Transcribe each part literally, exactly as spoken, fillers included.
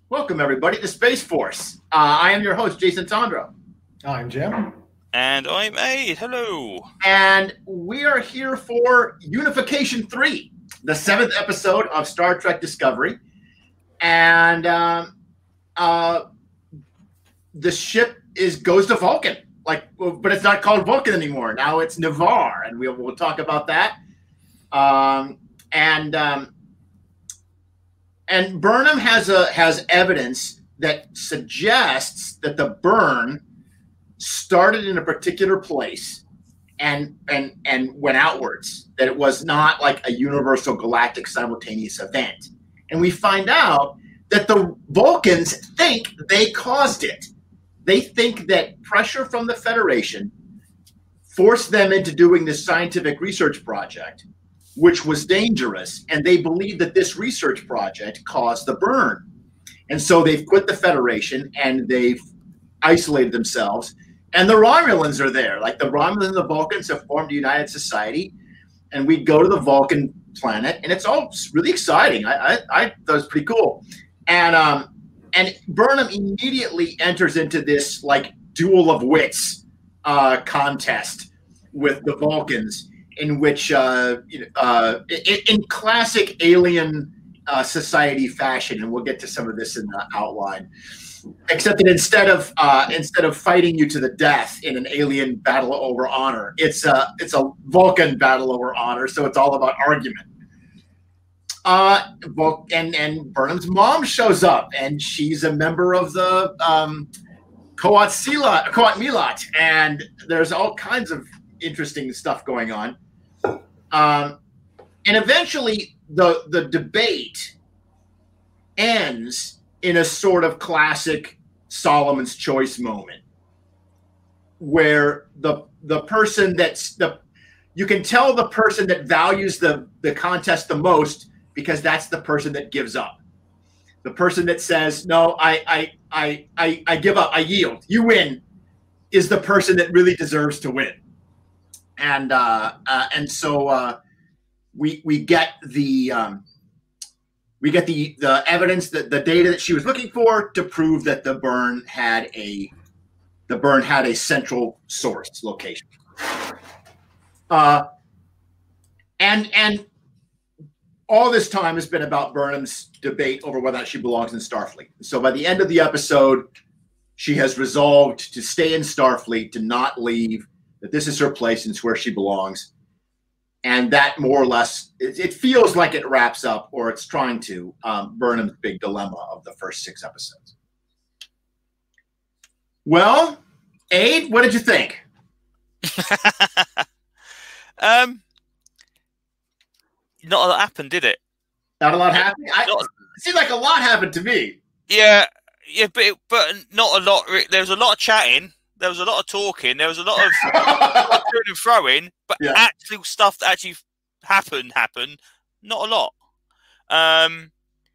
Welcome, everybody, to Space Force. Uh, I am your host, Jason Tondro. I'm Jim. And I'm Aid. Hello. And we are here for Unification three, the seventh episode of Star Trek Discovery. And um, uh, the ship is goes to Vulcan, like, but it's not called Vulcan anymore. Now it's Ni'Var, and we'll, we'll talk about that. Um, and um, and Burnham has a has evidence that suggests that the burn started in a particular place and and and went outwards, that it was not like a universal galactic simultaneous event. And we find out that the Vulcans think they caused it. They think that pressure from the Federation forced them into doing this scientific research project, which was dangerous, and they believe that this research project caused the burn. And so they've quit the Federation and they've isolated themselves. And the Romulans are there. Like, the Romulans and the Vulcans have formed a united society, and we go to the Vulcan planet, and it's all really exciting. I I, I thought it was pretty cool. And um and Burnham immediately enters into this like duel of wits uh, contest with the Vulcans, in which uh, uh, in, in classic alien uh, society fashion, and we'll get to some of this in the outline. Except that instead of uh, instead of fighting you to the death in an alien battle over honor, it's a it's a Vulcan battle over honor. So it's all about argument. Uh, and and Burnham's mom shows up, and she's a member of the um, Coat Silat, Coat Milat, and there's all kinds of interesting stuff going on. Um, and eventually, the the debate ends in a sort of classic Solomon's Choice moment, where the the person that's the you can tell the person that values the the contest the most, because that's the person that gives up. The person that says, no, I I I I, I give up, I yield, you win, is the person that really deserves to win. And uh, uh, and so uh, we we get the um, we get the the evidence, that the data that she was looking for to prove that the burn had a the burn had a central source location. Uh, and and all this time has been about Burnham's debate over whether or not she belongs in Starfleet. So by the end of the episode, she has resolved to stay in Starfleet, to not leave, that this is her place and it's where she belongs. And that more or less, it, it feels like it wraps up, or it's trying to, um, Burnham's big dilemma of the first six episodes. Well, Aid, what did you think? um, not a lot happened, did it? Not a lot happened? I, not, it seemed like a lot happened to me. Yeah, yeah, but it, but not a lot. There was a lot of chatting. There was a lot of talking. There was a lot of throwing and throwing, but yeah. actual stuff that actually happened happened. Not a lot. Um,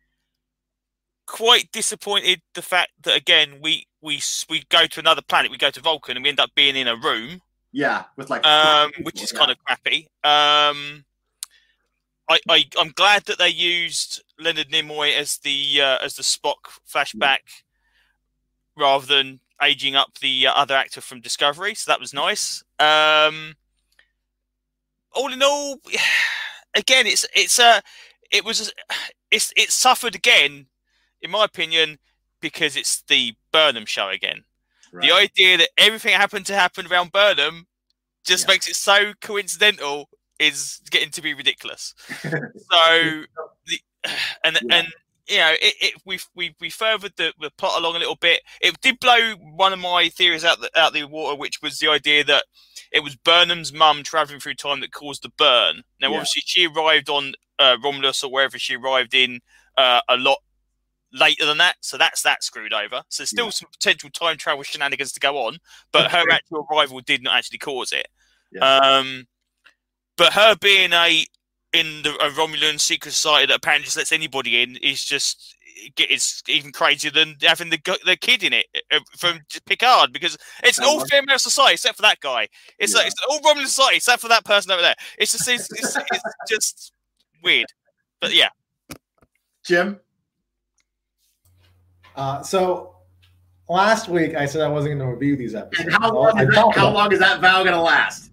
quite disappointed the fact that, again, we we we go to another planet. We go to Vulcan, and we end up being in a room. Yeah, with like um, which is yeah. kind of crappy. Um, I, I I'm glad that they used Leonard Nimoy as the uh, as the Spock flashback yeah. rather than aging up the uh, other actor from Discovery, so that was nice. Um, all in all, again, it's it's a uh, it was it's it suffered again, in my opinion, because it's the Burnham show again. Right. The idea that everything happened to happen around Burnham just yeah. makes it so coincidental is getting to be ridiculous. So, the, and yeah. and. You know, it, it we we we furthered the, the plot along a little bit. It did blow one of my theories out the out the water, which was the idea that it was Burnham's mum traveling through time that caused the burn. Now, yeah. obviously, she arrived on uh, Romulus or wherever she arrived in uh, a lot later than that, so that's that screwed over. So, still yeah. some potential time travel shenanigans to go on, but her actual arrival did not actually cause it. Yeah. Um, but her being a in the a Romulan secret society that apparently just lets anybody in is just it's even crazier than having the the kid in it from Picard, because it's an all female society except for that guy. It's yeah. like it's an all Romulan society except for that person over there. It's just it's, it's, it's just weird, but yeah. Jim, Uh, so last week I said I wasn't going to review these episodes. And how long, is that, how long is that vow going to last?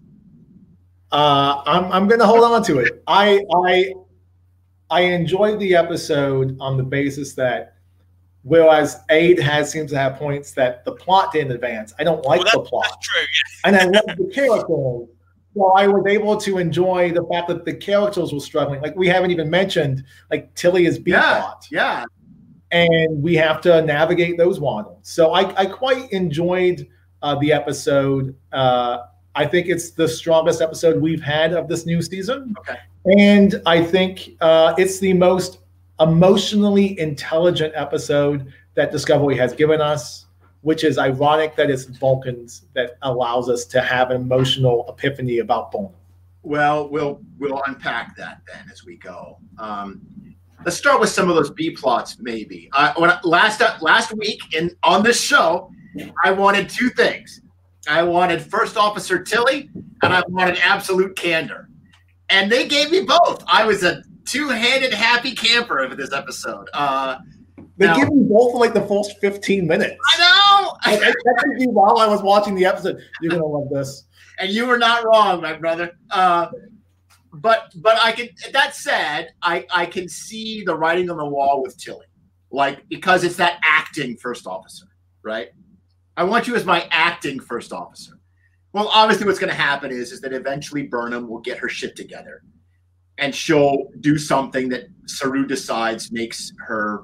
Uh, I'm I'm going to hold on to it. I I I enjoyed the episode on the basis that whereas Aid has seems to have points that the plot didn't advance. I don't like well, the plot. That's true. Yes. And I love the characters. So I was able to enjoy the fact that the characters were struggling. Like we haven't even mentioned, like Tilly is B yeah, plot. Yeah. And we have to navigate those waters. So I, I quite enjoyed uh, the episode. Uh, I think it's the strongest episode we've had of this new season. Okay. And I think uh, it's the most emotionally intelligent episode that Discovery has given us, which is ironic that it's Vulcans that allows us to have an emotional epiphany about Burnham. Well, we'll we'll unpack that then as we go. Um, let's start with some of those B plots, maybe. Uh, when I, last last week in on this show, I wanted two things. I wanted First Officer Tilly, and I wanted absolute candor, and they gave me both. I was a two-handed happy camper of this episode. Uh, They now, give me both for like the first fifteen minutes. I know. Like, I texted you while I was watching the episode. You're gonna love this, and you were not wrong, my brother. Uh, but but I can. That said, I I can see the writing on the wall with Tilly, like because it's that acting first officer, right? I want you as my acting first officer. Well, obviously, what's going to happen is is that eventually Burnham will get her shit together, and she'll do something that Saru decides makes her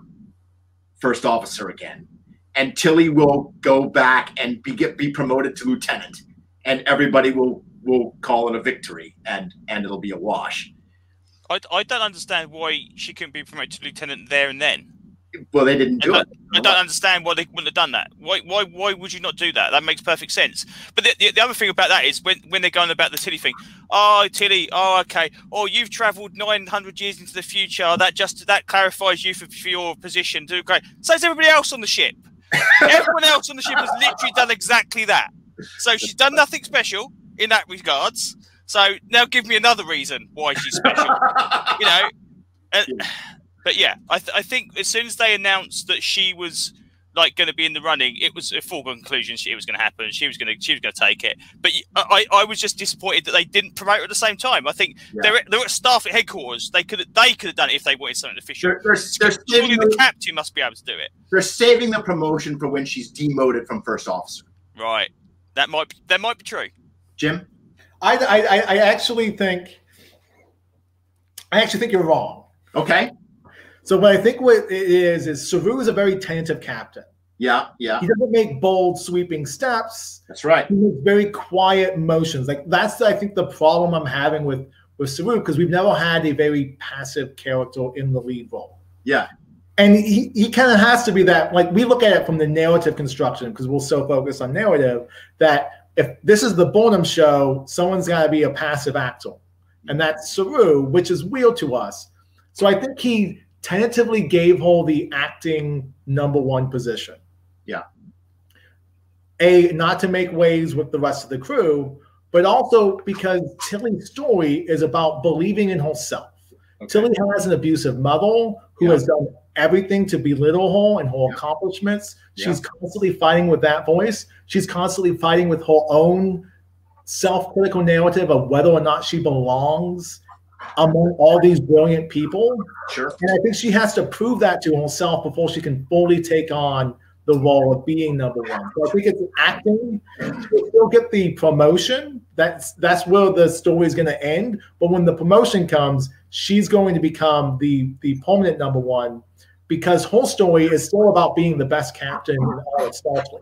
first officer again, and Tilly will go back and be get be promoted to lieutenant, and everybody will will call it a victory, and and it'll be a wash. I, I don't understand why she couldn't be promoted to lieutenant there and then. Well, they didn't do I it. I don't understand why they wouldn't have done that. Why why why would you not do that? That makes perfect sense. But the, the, the other thing about that is when, when they're going about the Tilly thing. Oh, Tilly. Oh, okay. Oh, you've travelled nine hundred years into the future. That just that clarifies you for, for your position. Do great. So is everybody else on the ship. Everyone else on the ship has literally done exactly that. So she's done nothing special in that regards. So now give me another reason why she's special. You know. And, yeah. But yeah, I, th I think as soon as they announced that she was like going to be in the running, it was a foregone conclusion she it was going to happen. She was going to she was going to take it. But I, I was just disappointed that they didn't promote her at the same time. I think yeah. they're they're at staff at headquarters. They could they could have done it if they wanted something official. They're, they're, they're Surely the captain must be able to do it. They're saving the promotion for when she's demoted from first officer. Right. That might be, that might be true. Jim, I I, I actually think I actually think you're wrong. Okay. So what I think what it is is Saru is a very tentative captain. Yeah, yeah. He doesn't make bold, sweeping steps. That's right. He makes very quiet motions. Like that's I think the problem I'm having with with Saru because we've never had a very passive character in the lead role. Yeah. And he, he kind of has to be that. Like we look at it from the narrative construction because we're so focused on narrative that if this is the Burnham show, someone's got to be a passive actor, and that's Saru, which is weird to us. So I think he tentatively gave her the acting number one position. Yeah. A, not to make waves with the rest of the crew, but also because Tilly's story is about believing in herself. Okay. Tilly has an abusive mother who yeah. has done everything to belittle her and her yeah. accomplishments. Yeah. She's constantly fighting with that voice. She's constantly fighting with her own self-critical narrative of whether or not she belongs among all these brilliant people. Sure. And I think she has to prove that to herself before she can fully take on the role of being number one. So I think it's acting. She'll still get the promotion. That's that's where the story is going to end. But when the promotion comes, she's going to become the, the permanent number one because her story is still about being the best captain in all of Starfleet.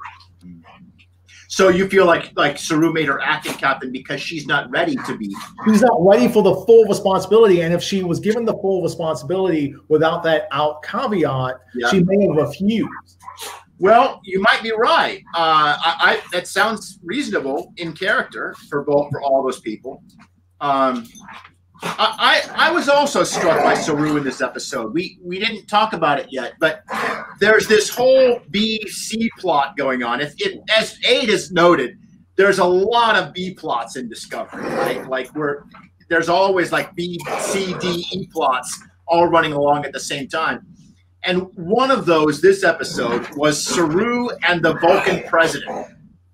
So you feel like like Saru made her acting captain because she's not ready to be. She's not ready for the full responsibility, and if she was given the full responsibility without that out caveat, yeah. she may have refused. Well, you might be right. Uh, I, I that sounds reasonable in character for both for all those people. Um, I, I I was also struck by Saru in this episode. We we didn't talk about it yet, but there's this whole B C plot going on. It, it as Aid has noted, there's a lot of B plots in Discovery, right? Like we're there's always like B, C, D, E plots all running along at the same time. And one of those, this episode, was Saru and the Vulcan president,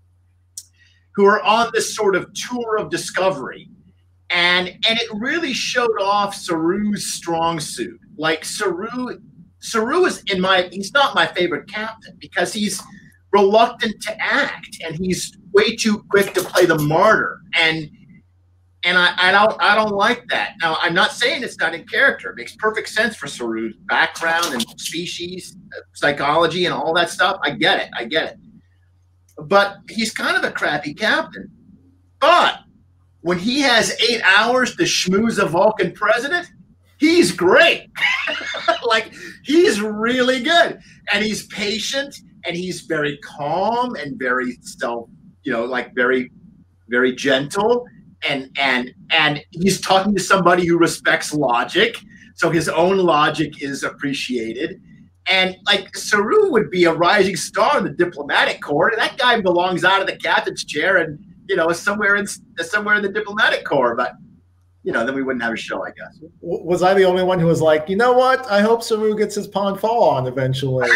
who are on this sort of tour of discovery. And, and it really showed off Saru's strong suit. Like Saru, Saru is in my, he's not my favorite captain because he's reluctant to act and he's way too quick to play the martyr. And And I, I don't I don't like that. Now, I'm not saying it's not in character. It makes perfect sense for Saru's background and species, psychology, and all that stuff. I get it. I get it. But he's kind of a crappy captain. But when he has eight hours to schmooze a Vulcan president, he's great. Like, he's really good. And he's patient, and he's very calm and very self, you know, like very, very gentle. And and and he's talking to somebody who respects logic, so his own logic is appreciated. And like Saru would be a rising star in the diplomatic corps. That guy belongs out of the captain's chair, and you know, somewhere in somewhere in the diplomatic corps. But you know, then we wouldn't have a show, I guess. Was I the only one who was like, you know what? I hope Saru gets his pawn fall on eventually.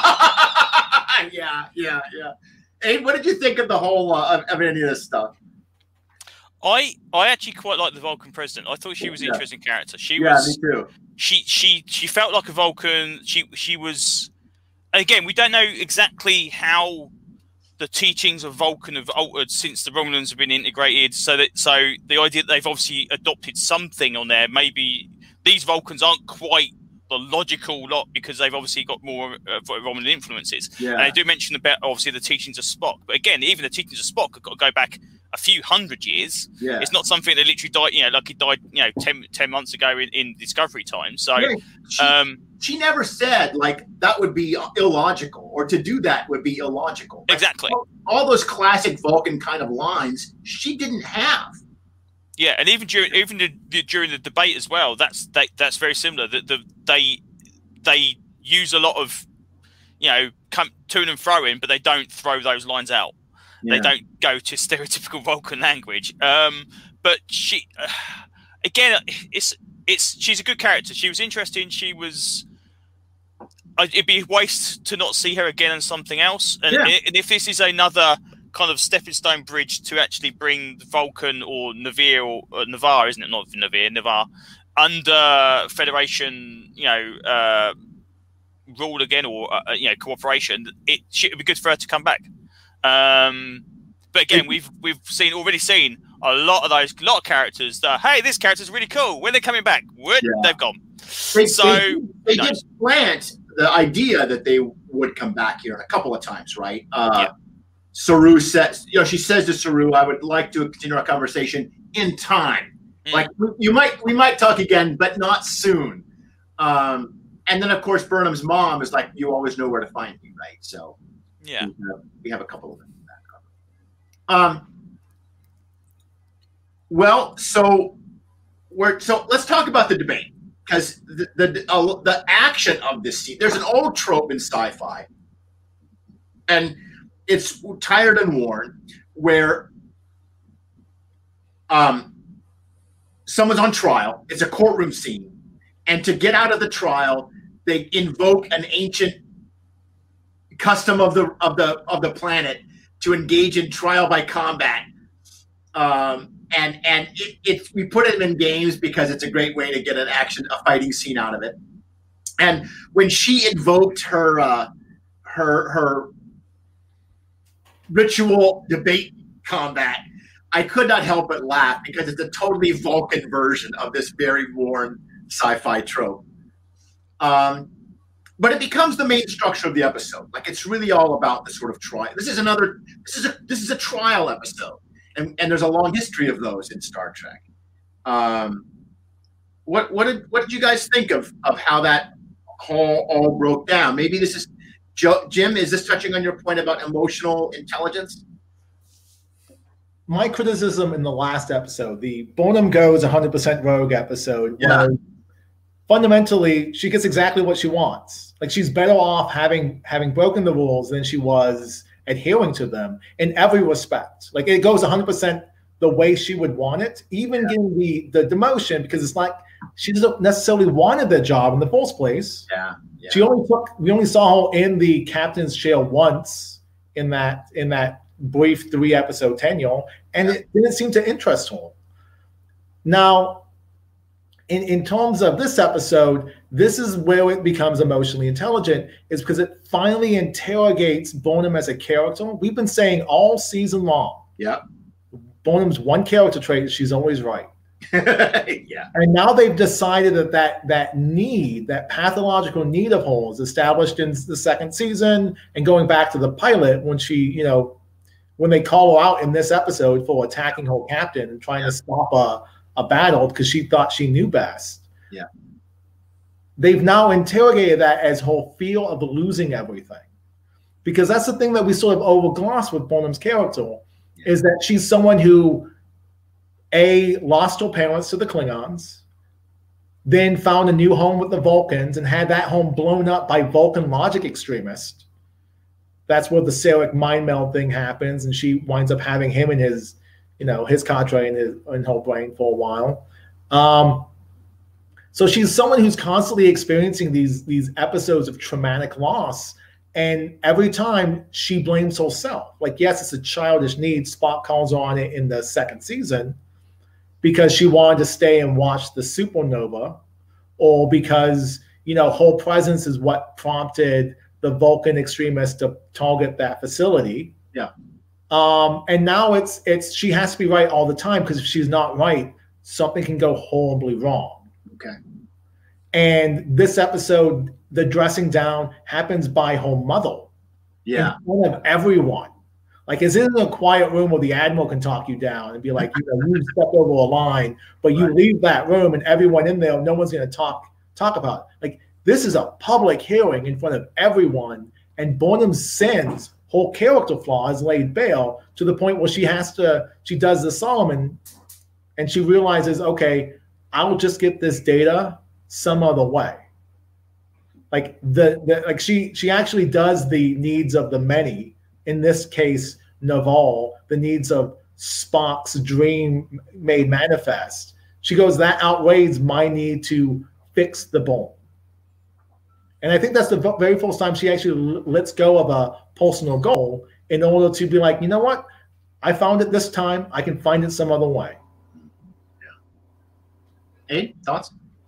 yeah, yeah, yeah. Hey, what did you think of the whole uh, of, of any of this stuff? I I actually quite like the Vulcan president. I thought she was an yeah. interesting character. She yeah, was. me too. She she she felt like a Vulcan. She she was. Again, we don't know exactly how the teachings of Vulcan have altered since the Romulans have been integrated. So that so the idea that they've obviously adopted something on there. Maybe these Vulcans aren't quite the logical lot because they've obviously got more uh, Romulan influences. Yeah. And I do mention about obviously the teachings of Spock, but again, even the teachings of Spock have got to go back a few hundred years. Yeah. It's not something that literally died, you know, like he died, you know, ten, ten months ago in, in Discovery time. So, yeah, she, um, she never said like that would be illogical or to do that would be illogical. Like, exactly. All, all those classic Vulcan kind of lines she didn't have. Yeah, and even during even the, the, during the debate as well, that's they, that's very similar. That the, they they use a lot of, you know, come to and fro in, but they don't throw those lines out. Yeah. They don't go to stereotypical Vulcan language. Um, but she, uh, again, it's it's she's a good character. She was interesting. She was. Uh, it'd be a waste to not see her again on something else. And, yeah. and if this is another kind of stepping stone bridge to actually bring the Vulcan or Navir or, or Navarre, isn't it? Not Navir, Navarre under Federation, you know, uh, rule again or uh, you know cooperation. It should be good for her to come back. Um, but again, we've we've seen already seen a lot of those lot of characters that hey, this character's really cool. When they're coming back, what yeah. they've gone. They, so they, they did plant the idea that they would come back here a couple of times, right? Uh, yeah. Saru says, you know, she says to Saru, "I would like to continue our conversation in time. Mm. Like you might we might talk again, but not soon." Um, and then of course Burnham's mom is like, "You always know where to find me," right? So. Yeah, we have, we have a couple of them. Um. Well, so we're so let's talk about the debate because the the uh, the action of this scene. There's an old trope in sci-fi, and it's tired and worn, where um someone's on trial. It's a courtroom scene, and to get out of the trial, they invoke an ancient custom of the of the of the planet to engage in trial by combat, um, and and it, it we put it in games because it's a great way to get an action a fighting scene out of it. And when she invoked her uh, her her ritual debate combat, I could not help but laugh because it's a totally Vulcan version of this very worn sci-fi trope. Um, But it becomes the main structure of the episode. Like it's really all about the sort of trial. This is another. This is a this is a trial episode, and and there's a long history of those in Star Trek. Um, what what did what did you guys think of of how that all all broke down? Maybe this is Jim. Is this touching on your point about emotional intelligence? My criticism in the last episode, the Burnham Goes one hundred percent Rogue episode, yeah. was fundamentally, she gets exactly what she wants. Like she's better off having having broken the rules than she was adhering to them in every respect. Like it goes one hundred percent the way she would want it, even yeah. getting the the demotion because it's like she doesn't necessarily wanted the job in the first place. Yeah, yeah. She only took. We only saw her in the captain's chair once in that in that brief three episode tenure, and yeah. it didn't seem to interest her. Now, in in terms of this episode, this is where it becomes emotionally intelligent, is because it finally interrogates Burnham as a character. We've been saying all season long. Yeah. Burnham's one character trait is she's always right. Yeah. And now they've decided that, that that need, that pathological need of hers established in the second season and going back to the pilot when she, you know, when they call her out in this episode for attacking her captain and trying yeah. to stop a, a battle because she thought she knew best. Yeah. They've now interrogated that as her fear of losing everything. Because that's the thing that we sort of overgloss with Burnham's character, yeah. is that she's someone who A, lost her parents to the Klingons, then found a new home with the Vulcans and had that home blown up by Vulcan logic extremists. That's where the Sarek mind meld thing happens, and she winds up having him in his, you know, his cadre in, his, in her brain for a while. Um, so she's someone who's constantly experiencing these, these episodes of traumatic loss, and every time she blames herself. Like, yes, it's a childish need. Spock calls her on it in the second season, because she wanted to stay and watch the supernova, or because, you know, her presence is what prompted the Vulcan extremists to target that facility. Yeah. Um, and now it's it's she has to be right all the time, because if she's not right, something can go horribly wrong. Okay. And this episode, the dressing down happens by her mother. Yeah. In front of everyone. Like, it's in a quiet room where the admiral can talk you down and be like, you know, you stepped over a line, but you right. leave that room and everyone in there, no one's going to talk talk about it. Like, this is a public hearing in front of everyone, and Burnham's sins, whole character flaw is laid bare to the point where she has to, she does the Solomon, and she realizes, okay, I'll just get this data some other way. Like the, the like she she actually does the needs of the many. In this case, Naval, the needs of Spock's dream made manifest. She goes, that outweighs my need to fix the bone. And I think that's the very first time she actually lets go of a personal goal in order to be like, you know what? I found it this time. I can find it some other way. Yeah. Hey, thoughts?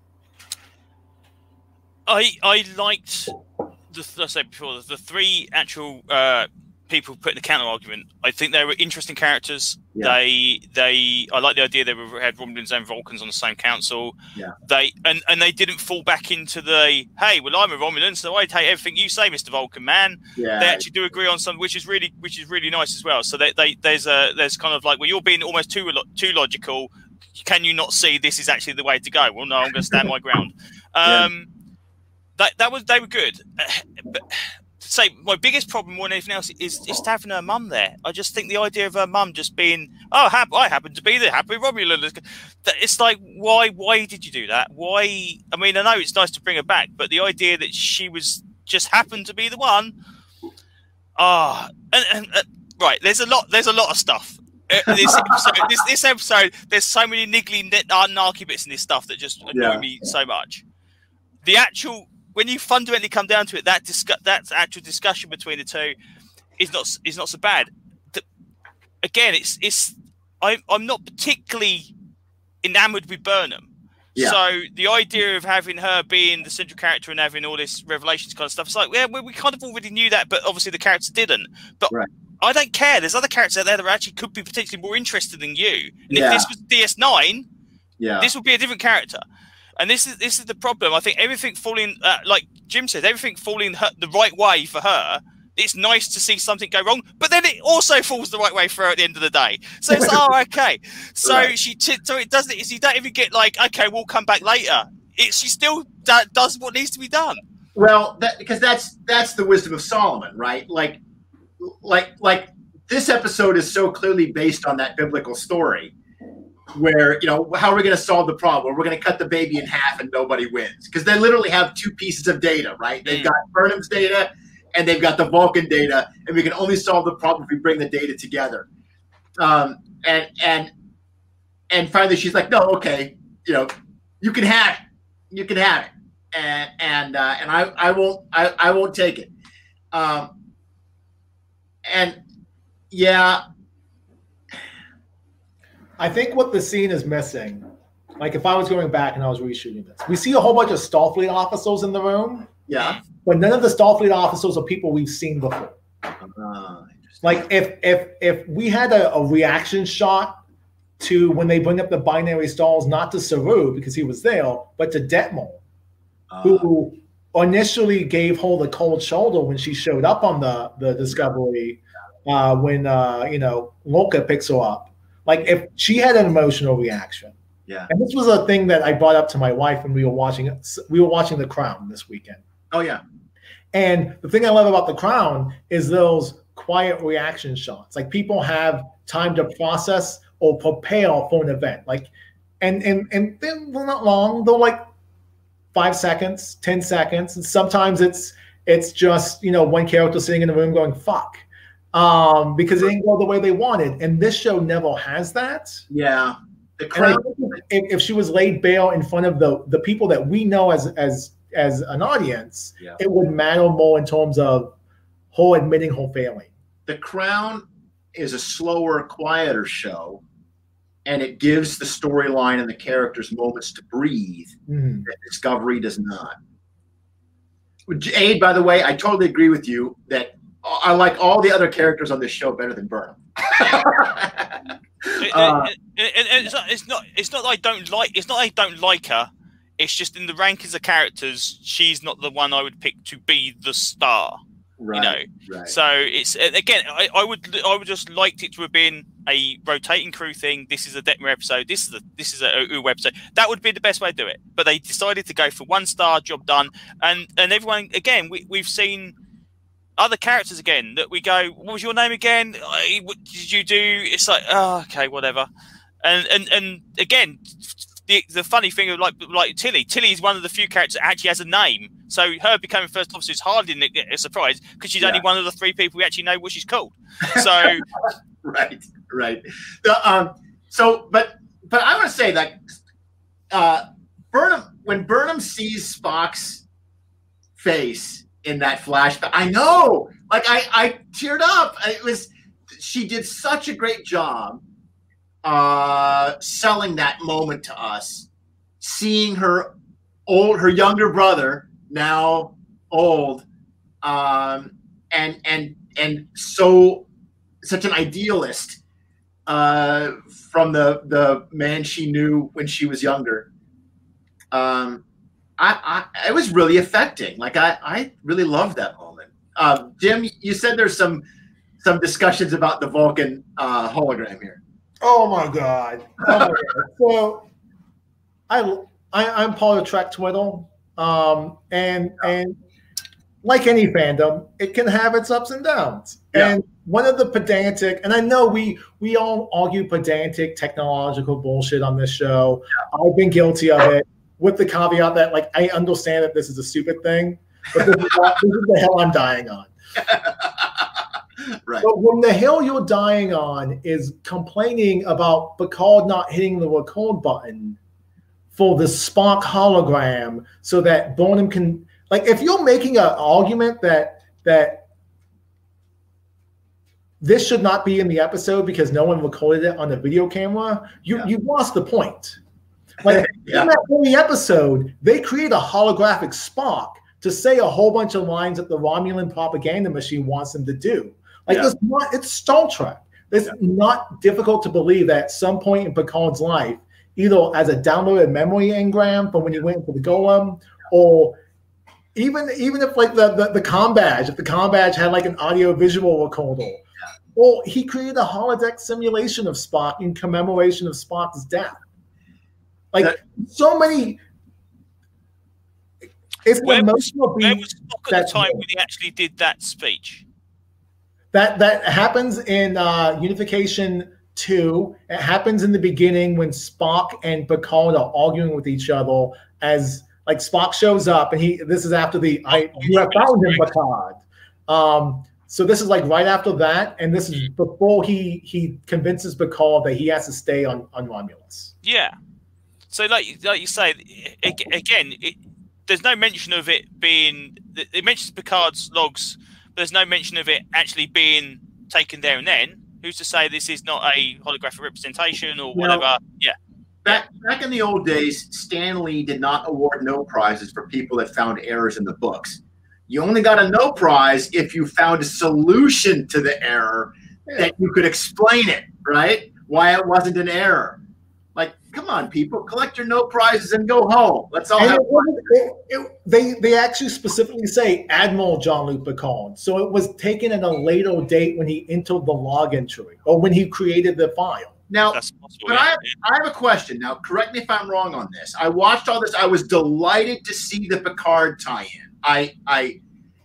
I I liked, the, as I said before, the three actual uh, people putting the counter argument. I think they were interesting characters. Yeah. They they I like the idea they were, had Romulans and Vulcans on the same council. Yeah. They and, and they didn't fall back into the, hey, well, I'm a Romulan, so I take everything you say, Mister Vulcan man. Yeah. They actually do agree on something, which is really which is really nice as well. So they, they there's a there's kind of like, well, you're being almost too too logical. Can you not see this is actually the way to go? Well, no, I'm going to stand my ground. Um, yeah. That that was they were good. Uh, but, say my biggest problem more than anything else is just having her mum there. I just think the idea of her mum just being, oh, hap- I happen to be the happy Romulan. It's like, why? Why did you do that? Why? I mean, I know it's nice to bring her back, but the idea that she was just happened to be the one. Ah, oh, and, and uh, right. There's a lot. There's a lot of stuff. Uh, this, episode, this this episode, there's so many niggly, narky bits in this stuff that just annoy yeah. me so much. The actual. When you fundamentally come down to it, that discuss, that actual discussion between the two is not is not so bad. The, again, it's it's I'm I'm not particularly enamored with Burnham. Yeah. So the idea of having her being the central character and having all this revelations kind of stuff, it's like, yeah, we, we kind of already knew that, but obviously the character didn't. But right. I don't care. There's other characters out there that actually could be potentially more interested than you. And yeah. if this was D S nine, yeah. this would be a different character. And this is this is the problem. I think everything falling, uh, like Jim said, everything falling her, the right way for her. It's nice to see something go wrong, but then it also falls the right way for her at the end of the day. So it's oh, okay. So right. she, t- so it doesn't. You don't even get like, okay, we'll come back later. It she still d- does what needs to be done. Well, that, because that's that's the wisdom of Solomon, right? Like, like, like this episode is so clearly based on that biblical story. Where, you know, how are we going to solve the problem? We're going to cut the baby in half and nobody wins. Because they literally have two pieces of data, right? They've got Burnham's data and they've got the Vulcan data, and we can only solve the problem if we bring the data together. Um, and and and finally she's like, no, okay, you know, you can have it. You can have it, and and uh, and I I won't I, I won't take it. Um, and yeah, I think what the scene is missing, like if I was going back and I was reshooting this, we see a whole bunch of Starfleet officers in the room. Yeah, but none of the Starfleet officers are people we've seen before. Uh, like if if if we had a, a reaction shot to when they bring up the binary stars, not to Saru because he was there, but to Detmer, uh, who initially gave her the cold shoulder when she showed up on the the Discovery, uh, when uh, you know Loka picks her up. Like if she had an emotional reaction. Yeah. And this was a thing that I brought up to my wife when we were watching we were watching The Crown this weekend. Oh yeah. And the thing I love about The Crown is those quiet reaction shots. Like people have time to process or prepare for an event. Like, and and and they're not long. They're like five seconds, ten seconds, and sometimes it's it's just you know one character sitting in the room going fuck, um, because it didn't go the way they wanted. And this show never has that. Yeah. The Crown. If, if she was laid bare in front of the the people that we know as as as an audience, yeah. it would matter more in terms of her admitting her failing. The Crown is a slower, quieter show, and it gives the storyline and the characters moments to breathe mm. that Discovery does not. Aid, by the way, I totally agree with you that I like all the other characters on this show better than Burnham. uh, and, and, and it's, not, it's not. It's not that I don't like. It's not that I don't like her. It's just in the rankings of characters, she's not the one I would pick to be the star. Right. You know. Right. So it's again. I, I would. I would just liked it to have been a rotating crew thing. This is a Detmer episode. This is a. This is a U episode. That would be the best way to do it. But they decided to go for one star, job done, and and everyone again. We we've seen other characters again that we go, what was your name again? What did you do? It's like, oh, okay, whatever. And and and again, the the funny thing of like like Tilly, Tilly is one of the few characters that actually has a name. So her becoming first officer is hardly a surprise because she's yeah. only one of the three people we actually know what she's called. So right, right. The, um, so, but but I want to say that uh, Burnham, when Burnham sees Spock's face in that flashback, I know, like I, I teared up. It was, she did such a great job uh, selling that moment to us, seeing her old, her younger brother now old, um, and and and so such an idealist uh, from the the man she knew when she was younger. Um, I, I, it was really affecting. Like I, I really loved that moment. Uh, Jim, you said there's some, some discussions about the Vulcan uh, hologram here. Oh my God! Oh my God. So, I, I, I'm part of Trek Twitter, um, and and like any fandom, it can have its ups and downs. Yeah. And one of the pedantic, and I know we we all argue pedantic technological bullshit on this show. I've been guilty of it. With the caveat that, like, I understand that this is a stupid thing, but this is, what, this is the hill I'm dying on. Right. But when the hill you're dying on is complaining about Picard not hitting the record button for the Spock hologram so that Burnham can, like, if you're making an argument that that this should not be in the episode because no one recorded it on the video camera, you yeah. you've lost the point. Like yeah. in that early episode, they create a holographic Spock to say a whole bunch of lines that the Romulan propaganda machine wants them to do. Like yeah. it's not, it's Star Trek. It's yeah. not difficult to believe that at some point in Picard's life, either as a downloaded memory engram from when he went for the Golem, or even even if like the the, the comm badge, if the comm badge had like an audio visual recorder, yeah. or he created a holodeck simulation of Spock in commemoration of Spock's death. Like that, so many, it's where the was, emotional where was Spock at the time when he actually did that speech? That that happens in uh, Unification two. It happens in the beginning when Spock and Picard are arguing with each other. As like Spock shows up, and he this is after the I you have found him, Picard. Um, so this is like right after that, and this is before he he convinces Picard that he has to stay on on Romulus. Yeah. So, like, like you say, it, again, it, there's no mention of it being. It mentions Picard's logs, but there's no mention of it actually being taken there and then. Who's to say this is not a holographic representation or whatever? Now, yeah. Back, back in the old days, Stan Lee did not award no prizes for people that found errors in the books. You only got a no prize if you found a solution to the error that you could explain it, right? Why it wasn't an error. Like, come on, people, collect your no prizes and go home. Let's all have fun. It, it, they, they actually specifically say Admiral Jean-Luc Picard. So it was taken at a later date when he entered the log entry or when he created the file. Now, but I have, I have a question. Now, correct me if I'm wrong on this. I watched all this. I was delighted to see the Picard tie-in. I, I,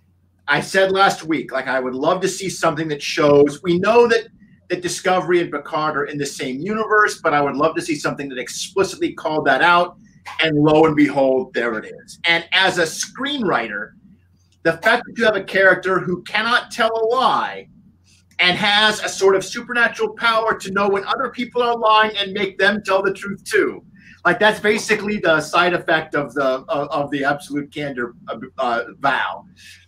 I said last week, like, I would love to see something that shows. We know that that Discovery and Picard are in the same universe, but I would love to see something that explicitly called that out. And lo and behold, there it is. And as a screenwriter, the fact that you have a character who cannot tell a lie and has a sort of supernatural power to know when other people are lying and make them tell the truth too. Like, that's basically the side effect of the of, of the absolute candor uh, vow.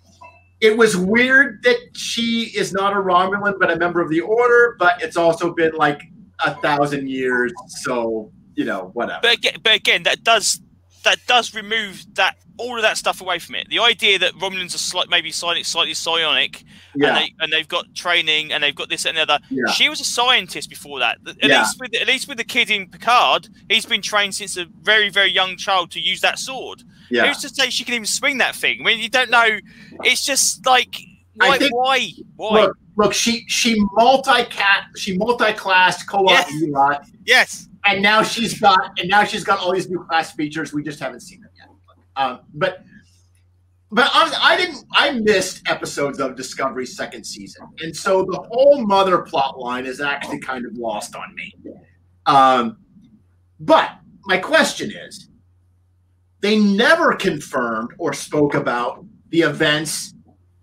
It was weird that she is not a Romulan, but a member of the Order. But it's also been like a thousand years, so you know, whatever. But again, but again, that does that does remove that all of that stuff away from it. The idea that Romulans are slight, maybe slightly, slightly psionic, yeah. and, they, and they've got training and they've got this and the other. Yeah. She was a scientist before that. At yeah. least with at least with the kid in Picard, he's been trained since a very, very young child to use that sword. Yeah. Who's to say she can even swing that thing? I mean, you don't know. It's just like why, think, why, why? Look, look, she she multi-cat, she multi-classed co-op yes. Elot, yes, and now she's got and now she's got all these new class features. We just haven't seen them yet. Um, but but honestly, I didn't. I missed episodes of Discovery's second season, and so the whole mother plot line is actually kind of lost on me. Um, but my question is, they never confirmed or spoke about the events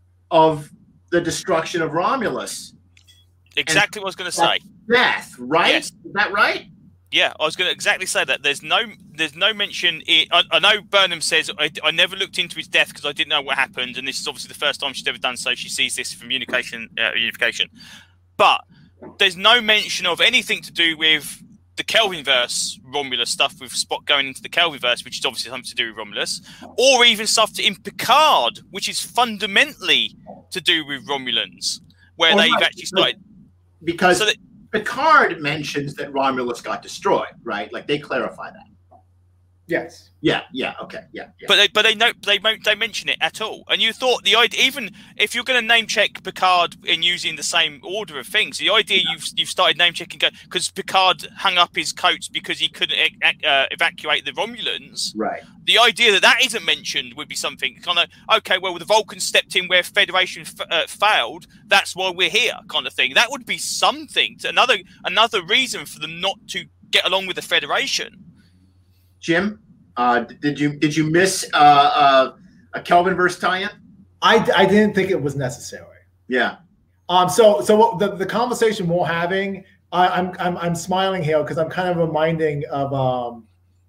of the destruction of Romulus. Exactly what I was going to say. Death, right? Yes. Is that right? Yeah, I was going to exactly say that. There's no, there's no mention. In, I, I know Burnham says I, I never looked into his death because I didn't know what happened, and this is obviously the first time she's ever done so. She sees this from unification, uh, unification, but there's no mention of anything to do with the Kelvinverse Romulus stuff with Spock going into the Kelvinverse, which is obviously something to do with Romulus, or even stuff to, in Picard, which is fundamentally to do with Romulans, where oh, they've right. actually started because so that, Picard mentions that Romulus got destroyed, right? Like, they clarify that. Yes. Yeah. Yeah. Okay. Yeah. yeah. But they, but they know they they mention it at all. And you thought the idea, even if you're going to name check Picard in using the same order of things, the idea yeah. you've you've started name checking because Picard hung up his coats because he couldn't uh, evacuate the Romulans. Right. The idea that that isn't mentioned would be something kind of okay. Well, the Vulcans stepped in where Federation f uh, failed. That's why we're here, kind of thing. That would be something. To another another reason for them not to get along with the Federation. Jim, uh, did you did you miss uh, uh, a Kelvinverse tie-in? I, I didn't think it was necessary. Yeah. Um. So so the the conversation we're having, I, I'm I'm I'm smiling here because I'm kind of reminding of um.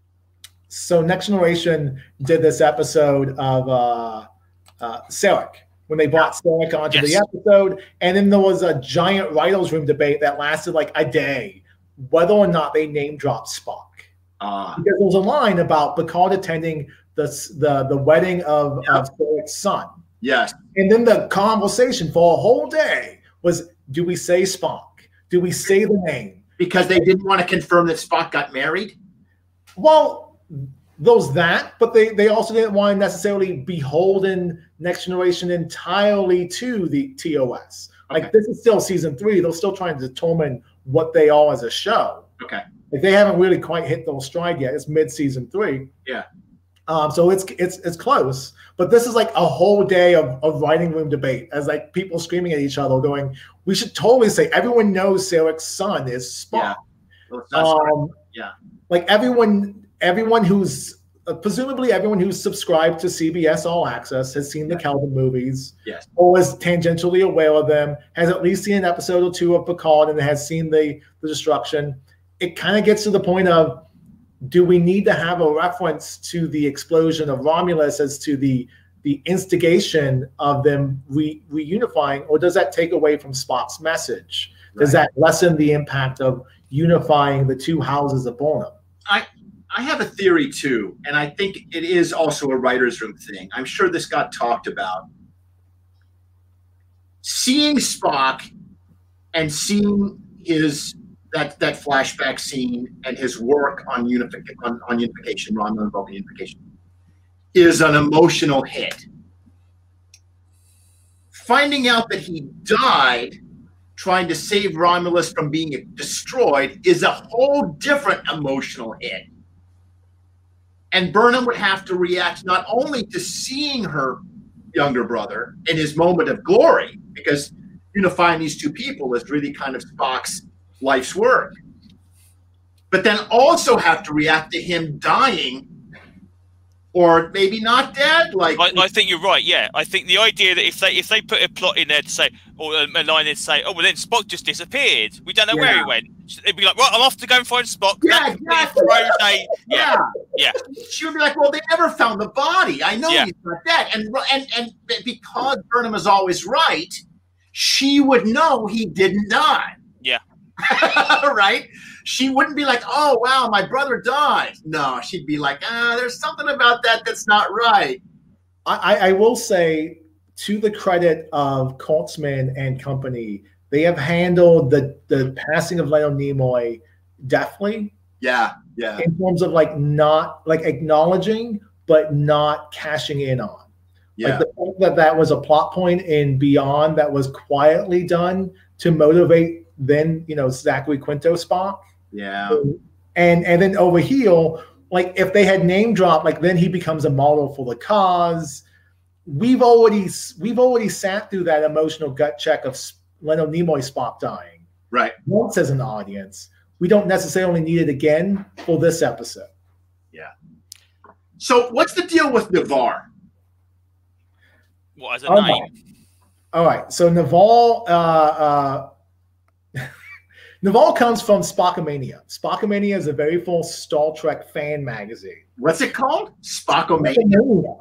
So Next Generation did this episode of uh, uh, Sarek when they brought Sarek onto yes. the episode, and then there was a giant writers' room debate that lasted like a day, whether or not they name dropped Spock. Uh, because there was a line about Picard attending the the, the wedding of, yeah. of Sarek's son. Yes. And then the conversation for a whole day was, do we say Spock? Do we say the name? Because they didn't want to confirm that Spock got married? Well, there's that, but they, they also didn't want to necessarily beholden Next Generation entirely to the T O S. Okay. Like, this is still season three. They're still trying to determine what they are as a show. Okay. Like, they haven't really quite hit their stride yet. It's mid-season three. Yeah. Um, so it's it's it's close. But this is like a whole day of, of writing room debate as like people screaming at each other going, we should totally say everyone knows Sarek's son is Spock. Yeah. Well, um, yeah. Like everyone everyone who's uh, presumably everyone who's subscribed to C B S All Access has seen the yeah. Kelvin movies. Yes. Or is tangentially aware of them, has at least seen an episode or two of Picard and has seen the the destruction. It kind of gets to the point of, do we need to have a reference to the explosion of Romulus as to the the instigation of them re, reunifying, or does that take away from Spock's message? Does right. that lessen the impact of unifying the two houses of Burnham? I I have a theory too, and I think it is also a writer's room thing. I'm sure this got talked about. Seeing Spock and seeing his that that flashback scene and his work on unification, on, on unification, Romulan and Vulcan unification, is an emotional hit. Finding out that he died trying to save Romulus from being destroyed is a whole different emotional hit. And Burnham would have to react not only to seeing her younger brother in his moment of glory, because unifying these two people is really kind of Spock's life's work, but then also have to react to him dying, or maybe not dead. Like I, I think you're right. Yeah, I think the idea that if they if they put a plot in there to say, or a, a line in to say, oh well, then Spock just disappeared. We don't know yeah. where he went. They'd be like, right, I'm off to go and find Spock. Yeah, exactly. A, yeah, yeah. She would be like, well, they never found the body. I know yeah. he's not dead, and and and because Burnham is always right, she would know he didn't die. Yeah. Right? She wouldn't be like, oh, wow, my brother died. No, she'd be like, ah, there's something about that that's not right. I, I will say, to the credit of Kurtzman and company, they have handled the, the passing of Leonard Nimoy deftly. Yeah, yeah. In terms of like not, like acknowledging, but not cashing in on. Yeah. Like the fact that that was a plot point in Beyond that was quietly done to motivate then, you know, Zachary Quinto Spock. Yeah. And and then over here, like if they had name dropped, like then he becomes a model for the cause. We've already we've already sat through that emotional gut check of Leonard Nimoy Spock dying. Right. Once as an audience. We don't necessarily need it again for this episode. Yeah. So what's the deal with Navarre? What as a oh, name? All right. So Naval uh uh Naval comes from Spockomania. Spockomania is a very full Star Trek fan magazine. What's it called? Spockomania.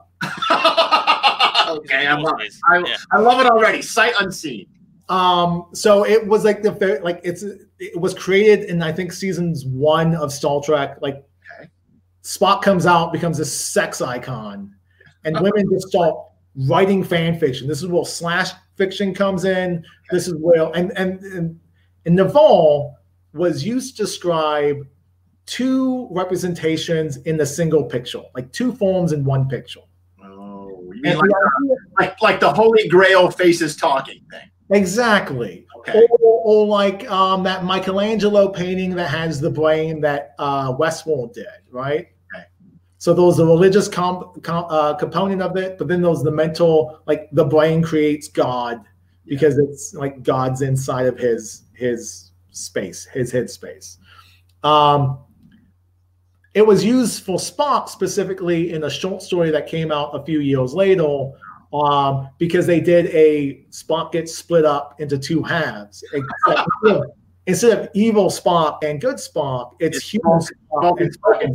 Okay, I love it. I, yeah. I love it already. Sight unseen. Um, so it was like the like it's it was created in I think seasons one of Star Trek. Like okay. Spock comes out, becomes a sex icon, and women just start writing fan fiction. This is where slash fiction comes in. Okay. This is where and and. and And Naval was used to describe two representations in a single picture, like two forms in one picture. Oh, you mean like, the, like, like the Holy Grail faces talking thing? Exactly. Okay. Or, or like um, that Michelangelo painting that has the brain that uh, Westworld did, right? Okay. So there's the religious comp, com, uh, component of it, but then there's the mental, like the brain creates God because yeah. it's like God's inside of his his space, his head space. Um, it was used for Spock specifically in a short story that came out a few years later um, because they did a Spock gets split up into two halves. Except, instead of evil Spock and good Spock, it's, it's human Spock and Spock.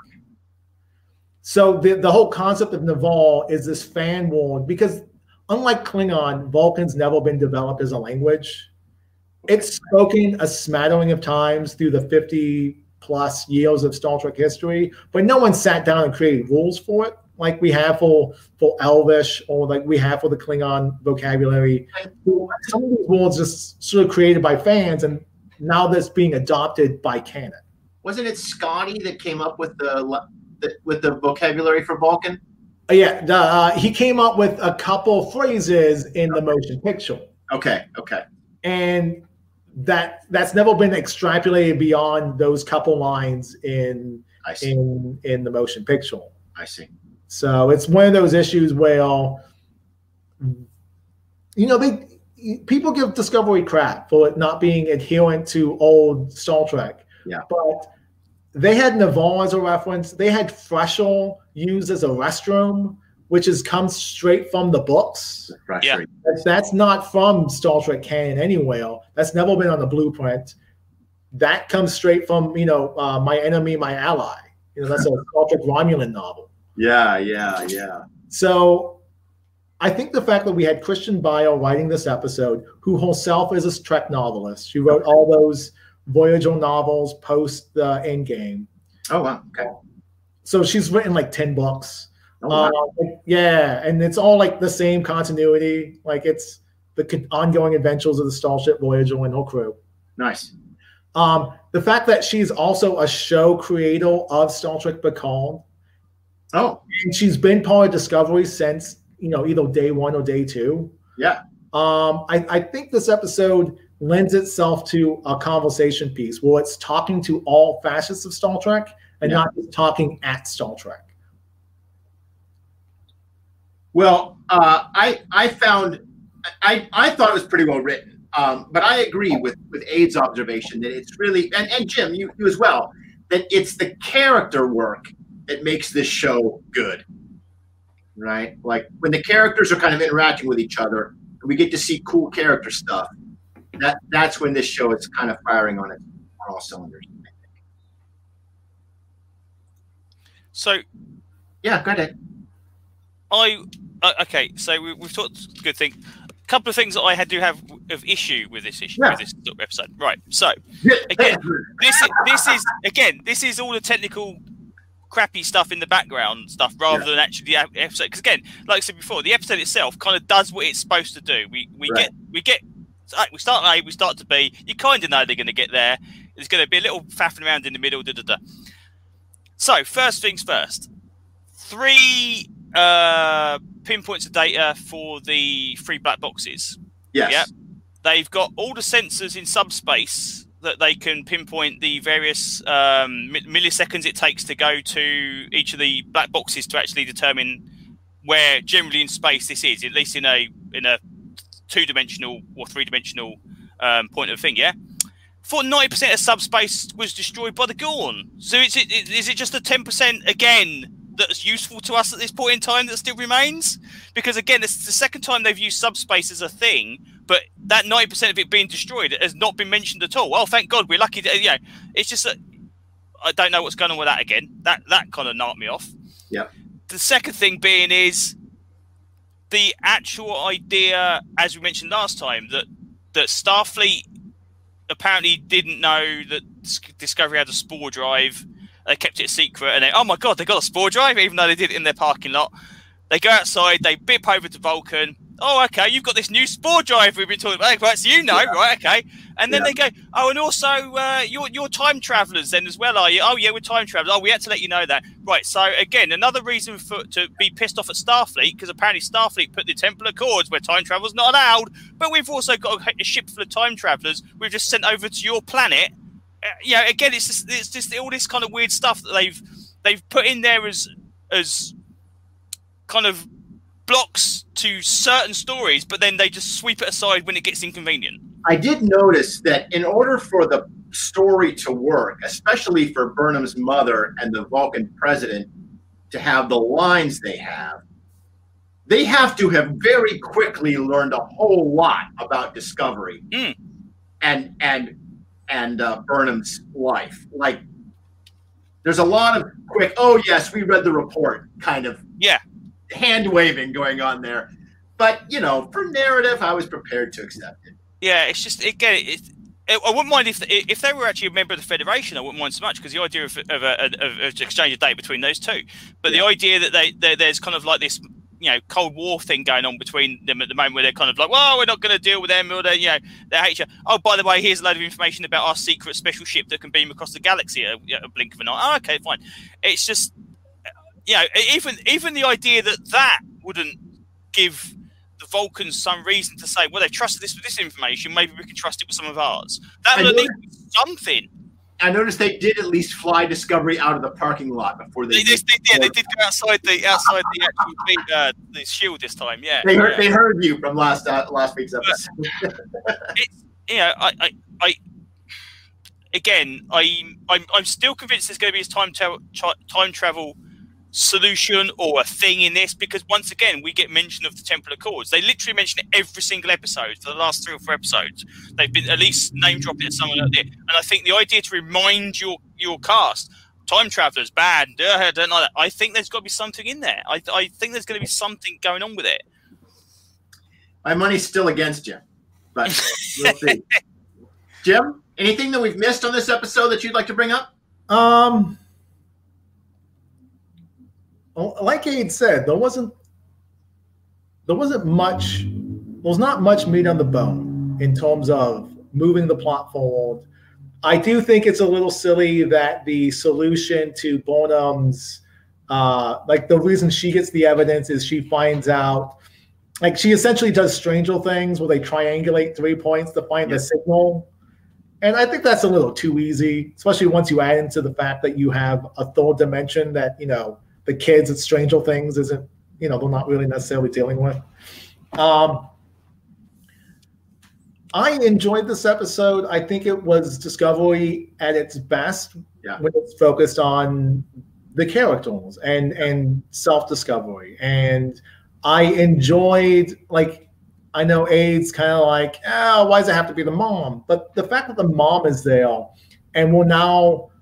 So the, the whole concept of Naval is this fan world because unlike Klingon, Vulcan's never been developed as a language. It's spoken a smattering of times through the fifty plus years of Star Trek history, but no one sat down and created rules for it like we have for, for Elvish or like we have for the Klingon vocabulary. Some of these rules just sort of created by fans, and now that's being adopted by canon. Wasn't it Scotty that came up with the, the with the vocabulary for Vulcan? Uh, yeah, the, uh, he came up with a couple phrases in the motion picture. Okay, okay. And that that's never been extrapolated beyond those couple lines in in in the motion picture. I see. So it's one of those issues where you know they people give Discovery crap for it not being adherent to old Star Trek. Yeah. But they had Navarre as a reference. They had Freshel used as a restroom, which is comes straight from the books. Right. Yeah. That's, that's not from Star Trek canon anywhere. That's never been on the blueprint. That comes straight from, you know, uh, My Enemy, My Ally. You know, that's a Star Trek Romulan novel. Yeah, yeah, yeah. So I think the fact that we had Christian Bale writing this episode, who herself is a Trek novelist, she wrote all those Voyager novels post the Endgame. Oh, wow. Okay. So she's written like ten books. Oh, wow. uh, yeah, and it's all like the same continuity. Like it's the ongoing adventures of the Starship Voyager and her crew. Nice. Um, the fact that she's also a show creator of Star Trek Picard. Oh. And she's been part of Discovery since, you know, either day one or day two. Yeah. Um, I, I think this episode lends itself to a conversation piece where it's talking to all facets of Star Trek and yeah. not just talking at Star Trek. Well, uh, I I found I I thought it was pretty well written, um, but I agree with with Aid's observation that it's really and, and Jim you, you as well that it's the character work that makes this show good, right? Like when the characters are kind of interacting with each other and we get to see cool character stuff. That that's when this show is kind of firing on it on all cylinders. I think. So, yeah, go ahead. I uh, okay. So we, we've talked good thing. A couple of things that I had to have of issue with this issue yeah. with this episode. Right. So again, this is, this is again this is all the technical crappy stuff in the background stuff rather yeah. than actually the episode. Because again, like I said before, the episode itself kind of does what it's supposed to do. We we right. get we get. We start at A, we start to B. You kind of know they're going to get there. There's going to be a little faffing around in the middle. Da, da, da. So, first things first. Three uh, pinpoints of data for the three black boxes. Yes. Yeah. They've got all the sensors in subspace that they can pinpoint the various um, milliseconds it takes to go to each of the black boxes to actually determine where generally in space this is, at least in a in a two-dimensional or three-dimensional um, point of thing, yeah? For ninety percent of subspace was destroyed by the Gorn. So is it, is it just a ten percent, again, that's useful to us at this point in time that still remains? Because, again, it's the second time they've used subspace as a thing, but that ninety percent of it being destroyed has not been mentioned at all. Well, thank God, we're lucky. To, you know, it's just that I don't know what's going on with that again. That, that kind of knocked me off. Yeah. The second thing being is the actual idea, as we mentioned last time, that that Starfleet apparently didn't know that Discovery had a spore drive. They kept it a secret, and they, oh my God, they got a spore drive, even though they did it in their parking lot. They go outside, they bip over to Vulcan. Oh, okay, you've got this new spore drive we've been talking about. Right, so you know, yeah. right, okay. And then yeah. they go, oh, and also, uh, you're, you're time travelers then as well, are you? Oh, yeah, we're time travelers. Oh, we had to let you know that. Right, so again, another reason for to be pissed off at Starfleet, because apparently Starfleet put the Temple Accords where time travel's not allowed, but we've also got a ship full of time travelers we've just sent over to your planet. Uh, yeah, again, it's just, it's just all this kind of weird stuff that they've they've put in there as as kind of blocks to certain stories, but then they just sweep it aside when it gets inconvenient. I did notice that in order for the story to work, especially for Burnham's mother and the Vulcan president to have the lines they have, they have to have very quickly learned a whole lot about Discovery mm. and and and uh, Burnham's life. Like, there's a lot of quick, oh yes, we read the report kind of yeah. hand waving going on there. But, you know, for narrative, I was prepared to accept it. Yeah, it's just, again, it, it, I wouldn't mind if if they were actually a member of the Federation, I wouldn't mind so much, because the idea of, of, a, of, of exchange of data between those two. But yeah. the idea that they, they there's kind of like this, you know, Cold War thing going on between them at the moment, where they're kind of like, well, we're not going to deal with them, or they, you know, they hate each other. Oh, by the way, here's a load of information about our secret special ship that can beam across the galaxy at a, a blink of an eye. Oh, okay, fine. It's just, you know, even even the idea that that wouldn't give the Vulcans some reason to say, well, they trusted this with this information, maybe we can trust it with some of ours. That would at least be something. I noticed they did at least fly Discovery out of the parking lot before they. They, did, they, yeah, they did go outside the outside the actual uh, the shield this time. Yeah, they heard yeah. they heard you from last uh, last week's episode. It's, you know, I, I, I again, I, I'm, I'm still convinced there's going to be a time tra- tra- time travel solution or a thing in this, because once again we get mention of the Temple Accords. They literally mention it every single episode for the last three or four episodes. They've been at least name dropping it somewhere out there, and I think the idea to remind your your cast time travelers bad. I don't like that. I think there's got to be something in there. I I think there's going to be something going on with it. My money's still against you, but we'll see. Jim, anything that we've missed on this episode that you'd like to bring up? Um, like Aid said, there wasn't there wasn't much. There was not much meat on the bone in terms of moving the plot forward. I do think it's a little silly that the solution to Burnham's, uh, like the reason she gets the evidence is she finds out, like she essentially does Stranger Things where they triangulate three points to find Yep. the signal. And I think that's a little too easy, especially once you add into the fact that you have a third dimension that, you know, the kids at Stranger Things isn't, you know, they're not really necessarily dealing with. Um, I enjoyed this episode. I think it was Discovery at its best Yeah. when it's focused on the characters and and self-discovery. And I enjoyed, like, I know Aid's kind of like, oh, why does it have to be the mom? But the fact that the mom is there and we're now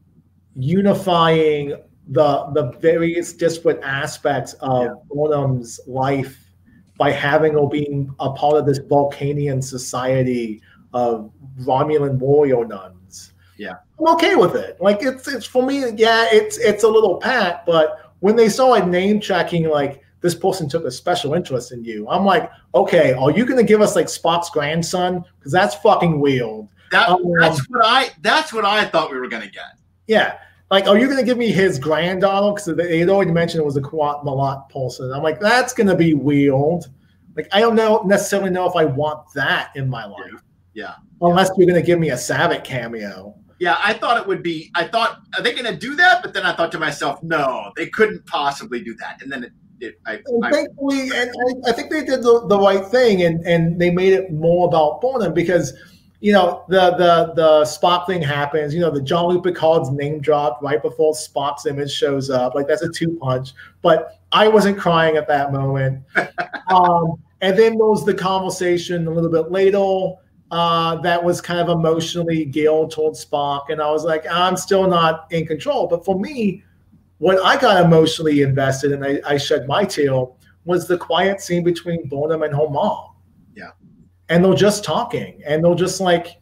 unifying the the various disparate aspects of Yeah. Burnham's life by having her being a part of this Vulcanian society of Romulan warrior nuns. Yeah. I'm okay with it. Like it's it's for me, yeah, it's it's a little pat, but when they started name checking like this person took a special interest in you, I'm like, okay, are you gonna give us like Spock's grandson? Because that's fucking weird. That, Um, that's what I that's what I thought we were gonna get. Yeah. Like, are you going to give me his granddaughter? Because they had already mentioned it was a Quat Malat person. I'm like, that's going to be weird. Like, I don't know necessarily know if I want that in my life. Yeah. Unless you're going to give me a Savick cameo. Yeah, I thought it would be. I thought, are they going to do that? But then I thought to myself, no, they couldn't possibly do that. And then it, it I, And I, thankfully, and I, I think they did the, the right thing, and, and they made it more about Burnham because, you know, the the the Spock thing happens. You know, the Jean-Luc Picard's name dropped right before Spock's image shows up. Like, that's a two punch. But I wasn't crying at that moment. um, and then there was the conversation a little bit later uh, that was kind of emotionally geared towards Spock, and I was like, I'm still not in control. But for me, what I got emotionally invested in, I, I shed my tear, was the quiet scene between Burnham and her mom. And they're just talking, and they're just like,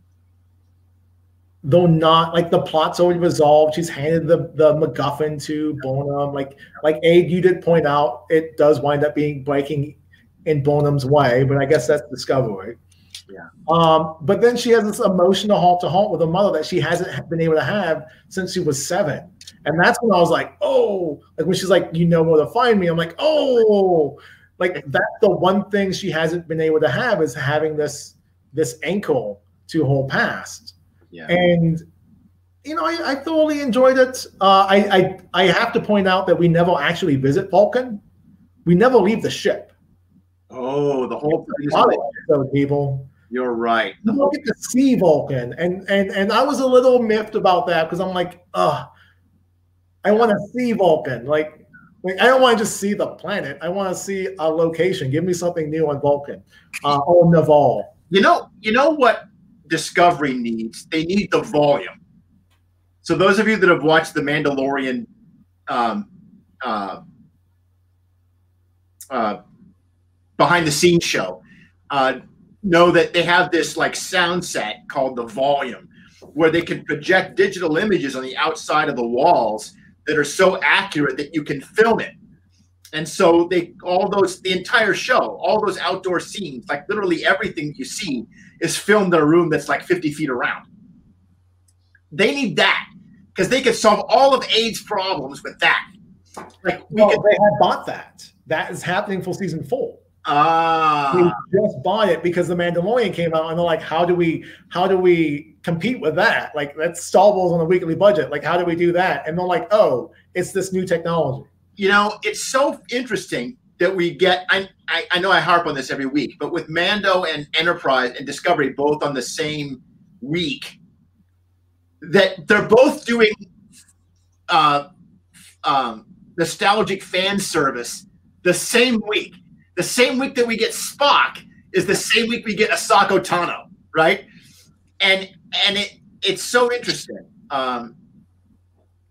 they're not like the plot's already resolved. She's handed the the MacGuffin to Burnham. Like, like Aid, you did point out, it does wind up being breaking in Burnham's way, but I guess that's Discovery. Yeah. Um, but then she has this emotional heart to heart with her mother that she hasn't been able to have since she was seven. And that's when I was like, oh, like when she's like, you know where to find me. I'm like, oh. Like that's the one thing she hasn't been able to have is having this this anchor to her past. yeah. And you know, I, I thoroughly enjoyed it. Uh, I, I I have to point out that we never actually visit Vulcan. We never leave the ship. Oh, the whole So people, you're right. you don't get to see Vulcan, and and and I was a little miffed about that because I'm like, uh, I want to see Vulcan, like. Like, I don't want to just see the planet. I want to see a location. Give me something new on Vulcan uh, or Naval. You know, you know what Discovery needs? They need the volume. So those of you that have watched The Mandalorian um, uh, uh, behind the scenes show uh, know that they have this like sound set called the volume where they can project digital images on the outside of the walls that are so accurate that you can film it. And so they all those the entire show, all those outdoor scenes, like literally everything you see is filmed in a room that's like fifty feet around. They need that because they could solve all of Aid's problems with that. Like we well, could, they had bought that. That is happening for season four. Ah, They just bought it because the Mandalorian came out, and they're like, "How do we? How do we compete with that? Like, that's Star Wars on a weekly budget. Like, how do we do that?" And they're like, "Oh, it's this new technology." you know, it's so interesting that we get. I, I I know I harp on this every week, but with Mando and Enterprise and Discovery both on the same week, that they're both doing uh, um, nostalgic fan service the same week. The same week that we get Spock is the same week we get Ahsoka Tano, right? And and it it's so interesting. Um,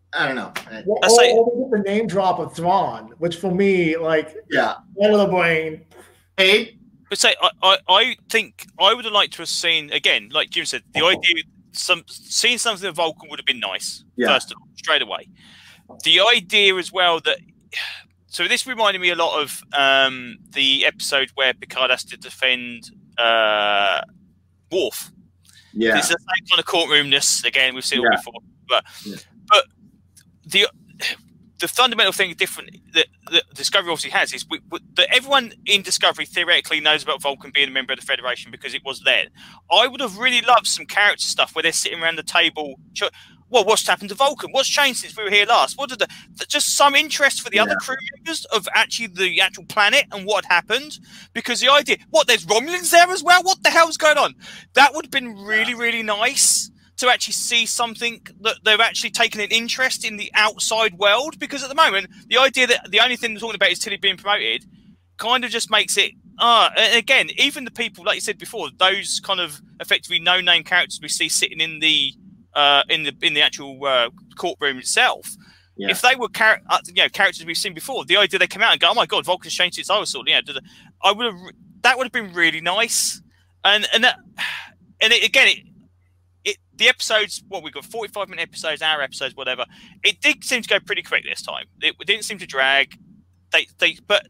I don't know. Well, I or, say- or the name drop of Thrawn, which for me, like, Yeah. out of the brain. Hey, But say I, I, I think I would have liked to have seen again, like Jim said, the idea some seeing something of Vulcan would have been nice. Yeah. First of all, straight away. The idea as well that so this reminded me a lot of um, the episode where Picard has to defend uh, Worf. yeah, It's the same kind of courtroomness again. We've seen it Yeah. before, but Yeah. but the the fundamental thing different that, that Discovery obviously has is we, we, that everyone in Discovery theoretically knows about Vulcan being a member of the Federation because it was there. I would have really loved some character stuff where they're sitting around the table. Well, what's happened to Vulcan? What's changed since we were here last? What did the, just some interest for the Yeah. other crew members of actually the actual planet and what happened? Because the idea, what, there's Romulans there as well? What the hell's going on? That would have been really, really nice to actually see something that they've actually taken an interest in the outside world. Because at the moment, the idea that the only thing they're talking about is Tilly being promoted kind of just makes it, uh, and again, even the people, like you said before, those kind of effectively no-name characters we see sitting in the Uh, in the in the actual uh, courtroom itself, Yeah. if they were char- uh, you know, characters we've seen before, the idea they come out and go, "Oh my god, Vulcan's changed its I was sort of, yeah," I would have that would have been really nice, and and that, and it, again, it, it the episodes what we got forty-five minute episodes, hour episodes, whatever. It did seem to go pretty quick this time. It didn't seem to drag. They they but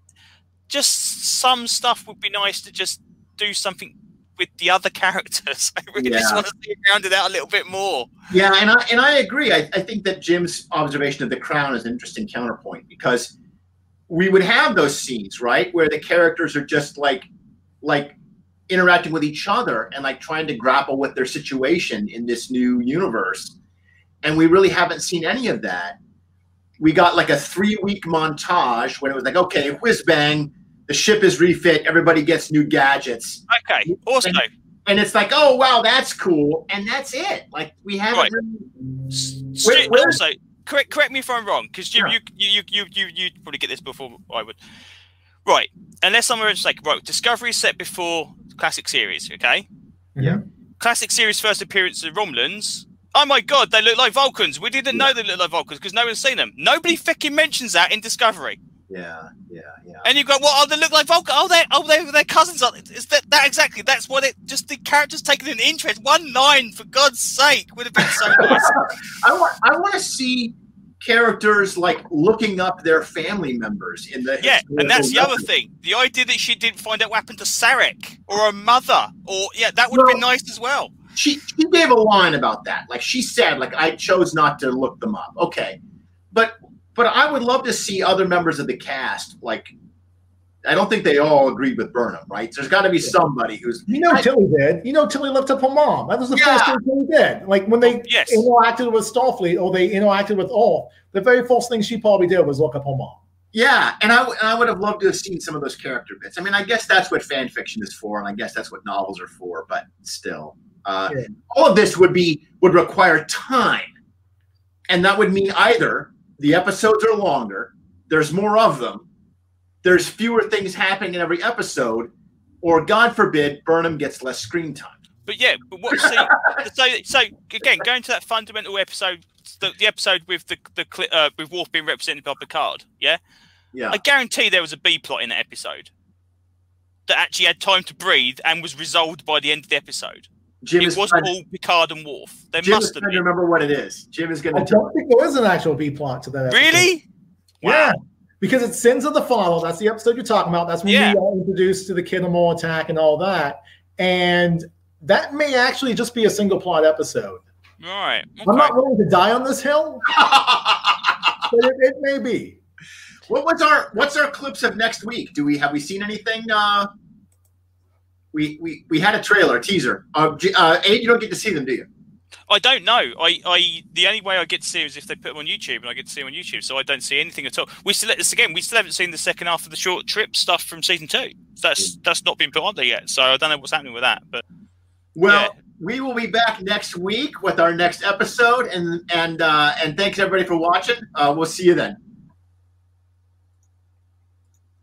just some stuff would be nice to just do something with the other characters. I really Yeah. just want to see it rounded out a little bit more. Yeah, and I and I agree. I, I think that Jim's observation of the Crown is an interesting counterpoint because we would have those scenes, right, where the characters are just like like interacting with each other and like trying to grapple with their situation in this new universe. And we really haven't seen any of that. We got like a three-week montage when it was like, okay, whiz bang, the ship is refit, everybody gets new gadgets. Okay. Also, And, and it's like, oh wow, that's cool, and that's it. Like we haven't Right. really. st- Where- where- also correct correct me if I'm wrong, because you, Yeah. you you you you you probably get this before I would. Right. Unless someone just like right, Discovery is set before the classic series. Okay. Yeah. Classic series first appearance of Romulans. Oh my god, they look like Vulcans. We didn't know they looked like Vulcans because no one's seen them. Nobody fucking mentions that in Discovery. Yeah, yeah, yeah. And you go, what? Oh, they look like Vulcan. Oh, they, oh, they, they're cousins. Is that that exactly? That's what it. Just the characters taking an interest. One line, for God's sake, would have been so nice. I want I want to see characters like looking up their family members in the Yeah, and that's the other historical thing. The idea that she didn't find out what happened to Sarek or her mother, or yeah, that would have Well, been nice as well. She she gave a line about that. Like she said, like I chose not to look them up. Okay, but but I would love to see other members of the cast. Like I don't think they all agreed with Burnham, right? There's got to be somebody who's You know I- Tilly did. You know Tilly looked up her mom. That was the Yeah. first thing Tilly did. Like when they Yes. interacted with Starfleet or they interacted with Ulf, the very first thing she probably did was look up her mom. Yeah, and I, w- and I would have loved to have seen some of those character bits. I mean, I guess that's what fan fiction is for, and I guess that's what novels are for. But still, uh, Yeah. all of this would be would require time, and that would mean either the episodes are longer, there's more of them, there's fewer things happening in every episode, or God forbid, Burnham gets less screen time. But yeah, but what? See, so so again, going to that fundamental episode, the, the episode with the the cli- uh, with Worf being represented by Picard. Yeah, Yeah, I guarantee there was a B plot in that episode that actually had time to breathe and was resolved by the end of the episode. Jim It is wasn't trying, all Picard and Worf. There Jim is must have trying to been. remember what it is. Jim is going I to tell. don't think there is an actual B plot to that. episode. Really? Yeah. Because it's Sins of the Father. That's the episode you're talking about. That's when Yeah. we are introduced to the Kinnamore attack and all that. And that may actually just be a single plot episode. Right. I'm Okay. not willing to die on this hill, but it, it may be. What was our what's our clips of next week? Do we have we seen anything? Uh, we we we had a trailer, a teaser. Uh, J- uh, Abe, you don't get to see them, do you? I don't know. I, I the only way I get to see them is if they put them on YouTube, and I get to see them on YouTube. So I don't see anything at all. We still this again. We still haven't seen the second half of the short trip stuff from season two. That's that's not been put on there yet. So I don't know what's happening with that. But Well, Yeah. we will be back next week with our next episode, and and uh, and thanks everybody for watching. Uh, we'll see you then.